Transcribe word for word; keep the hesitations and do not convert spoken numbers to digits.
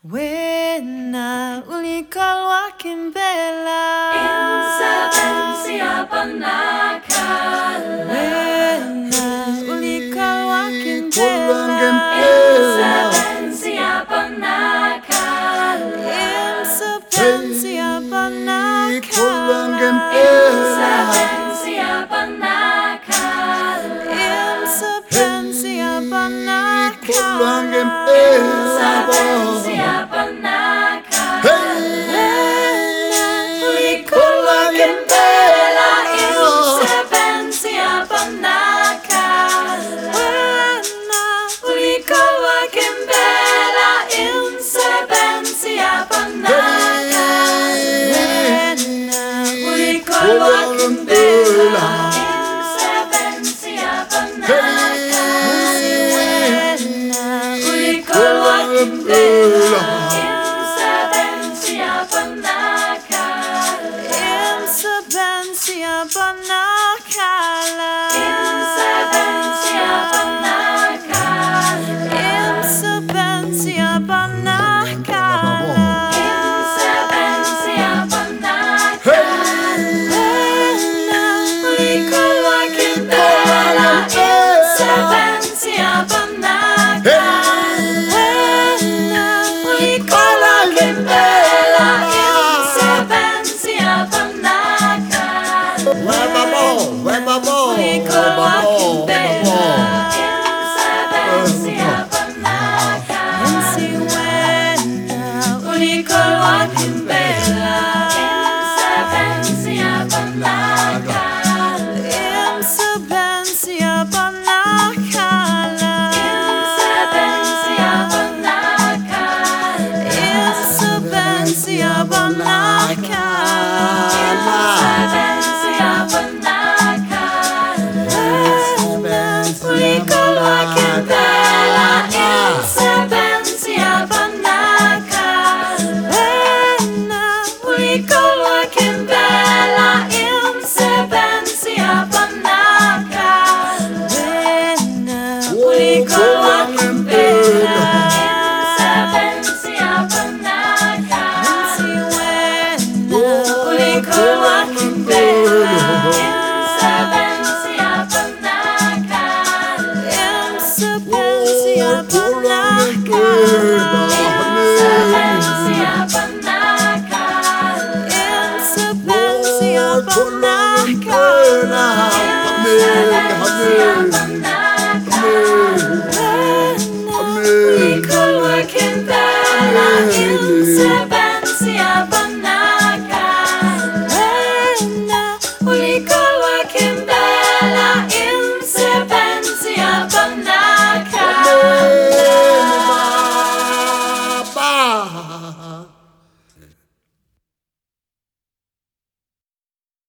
Wena ulikawa kimbela Insabensi abanakala Wena ulikawa kimbela Insabensi abanakala Insabensi abanakala Insabensi abanakala Insabensi abanakala Insabensi abanakala Ulikawa kimbela Insabensi abanakala Ulikawa kimbela Insabensi abanakala Ulikawa kimbela Insabensi abanakala Ulikawa kimbela Insabensi abanakala Insabensi abanakala Insabensi abanakala Insabensi abanakala Insabensi abanakala Ulikawa kimbela Insabensi abanakala Ulikawa kimbela Insabensi abanakala Ulikawa kimbela Insabensi abanakala Insi wena Ulikawa kimbela